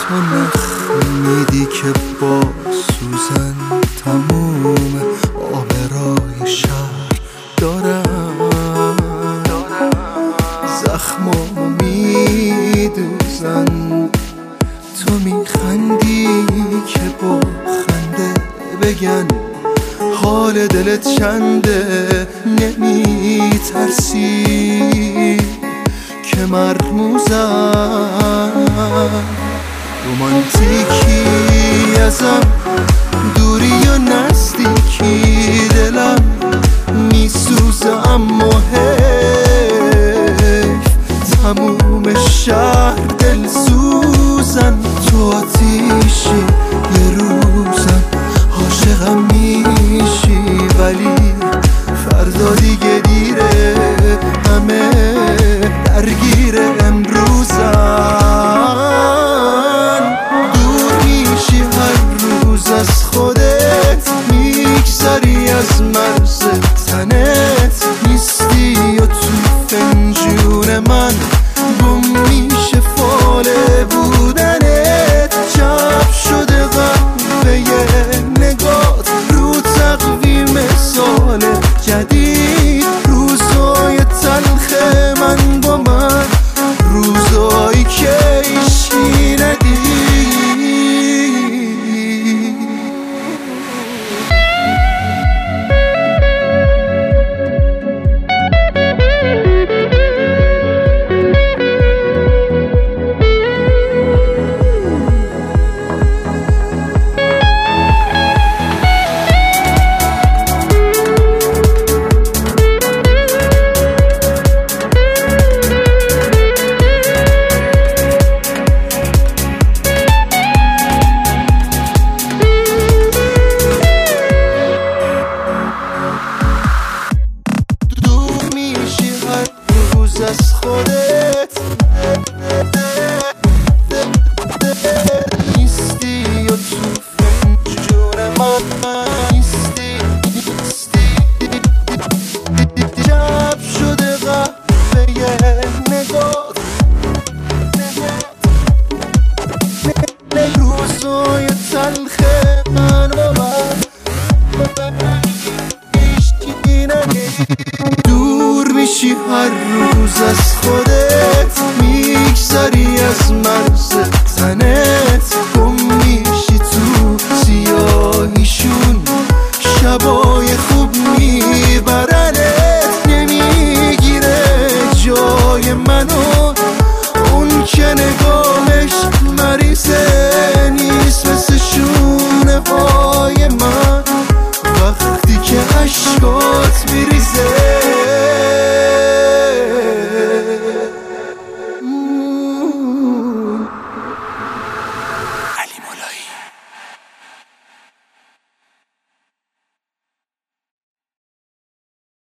تو نخمیدی که با سوزن تموم آبرای شهر دارم، زخمامو میدوزن. تو میخندی که با خنده بگن حال دلت چنده، نمیترسی که مرموزم. رومانتیکی ازم دوری و نزدیکی، دلم میسوزه اما حیف تموم شهر دل سوزن. تو آتیشی یه روزم عاشقم میشی، ولی فردا دیگه دیره، همه درگیر امروزن. دور میشی هر روز از خودت، میگذری از مرز تنت، نیستی و تو فنجون من گم میشه فال بودنت. جب شده قهوه نگات رو تقویم سال جدید، روزای تلخ من با من، روزایی که عشقی ندید. از خودت نیستی و تو فنجون من نیستی. جب شده قهوه نگات، روزای تلخ من و من دور میشی هر روز از خودت، میگذری از مرز تنت، گم میشی تو سیاهیشون، شبای خوب میبرنت، نمیگیره جای منو اون که نگاهش مریضه، نیست مثل شونه های من وقتی که عشقات میریزه.